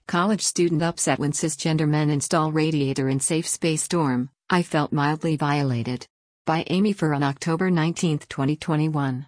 College student upset when cisgender men install radiator in safe space dorm. I felt mildly violated. By Amy Furr on October 19, 2021.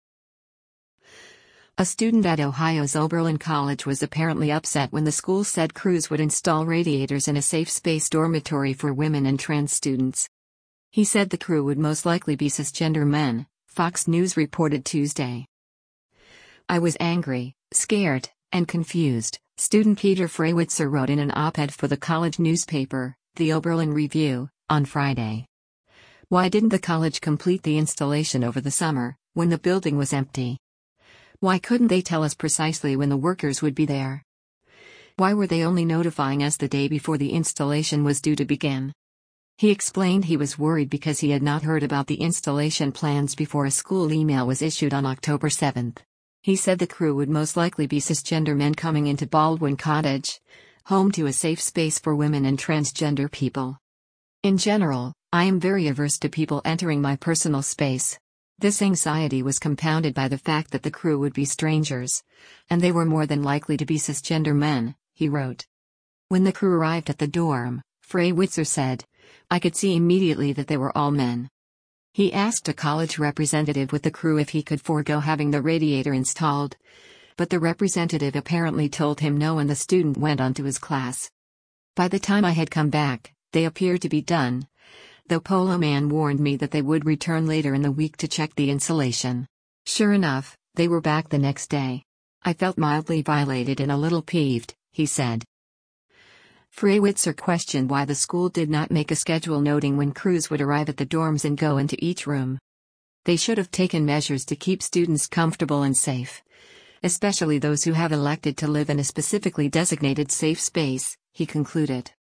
A student at Ohio's Oberlin College was apparently upset when the school said crews would install radiators in a safe space dormitory for women and trans students. He said the crew would most likely be cisgender men, Fox News reported Tuesday. I was angry, scared, and confused, student Peter Freywitzer wrote in an op-ed for the college newspaper, the Oberlin Review, on Friday. Why didn't the college complete the installation over the summer, when the building was empty? Why couldn't they tell us precisely when the workers would be there? Why were they only notifying us the day before the installation was due to begin? He explained he was worried because he had not heard about the installation plans before a school email was issued on October 7. He said the crew would most likely be cisgender men coming into Baldwin Cottage, home to a safe space for women and transgender people. In general, I am very averse to people entering my personal space. This anxiety was compounded by the fact that the crew would be strangers, and they were more than likely to be cisgender men, he wrote. When the crew arrived at the dorm, Freywitzer said, I could see immediately that they were all men. He asked a college representative with the crew if he could forego having the radiator installed, but the representative apparently told him no and the student went on to his class. By the time I had come back, they appeared to be done, though Polo Man warned me that they would return later in the week to check the insulation. Sure enough, they were back the next day. I felt mildly violated and a little peeved, he said. Freywitzer questioned why the school did not make a schedule noting when crews would arrive at the dorms and go into each room. They should have taken measures to keep students comfortable and safe, especially those who have elected to live in a specifically designated safe space, he concluded.